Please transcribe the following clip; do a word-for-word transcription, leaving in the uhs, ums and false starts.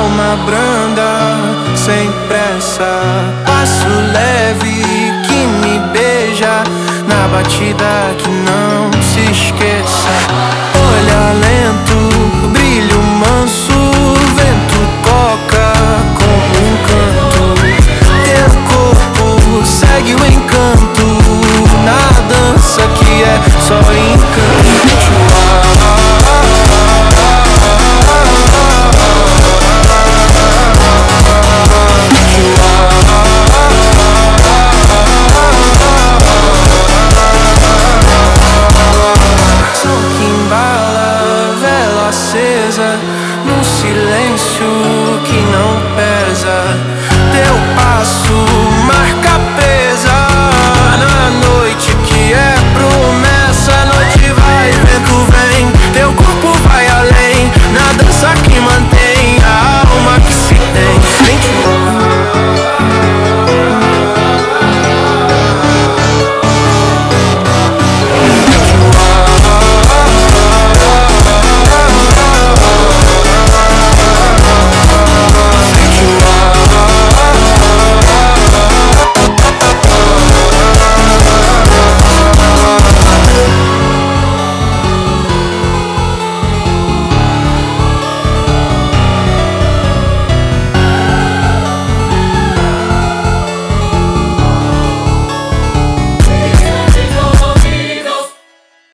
alma branda, sem pressa, passo leve que me beija, na batida que não se esqueça. Olhar lento, brilho manso, vento toca como um canto. Teu corpo segue o encanto, na dança que é só encanto. No silêncio que não pesa, teu passo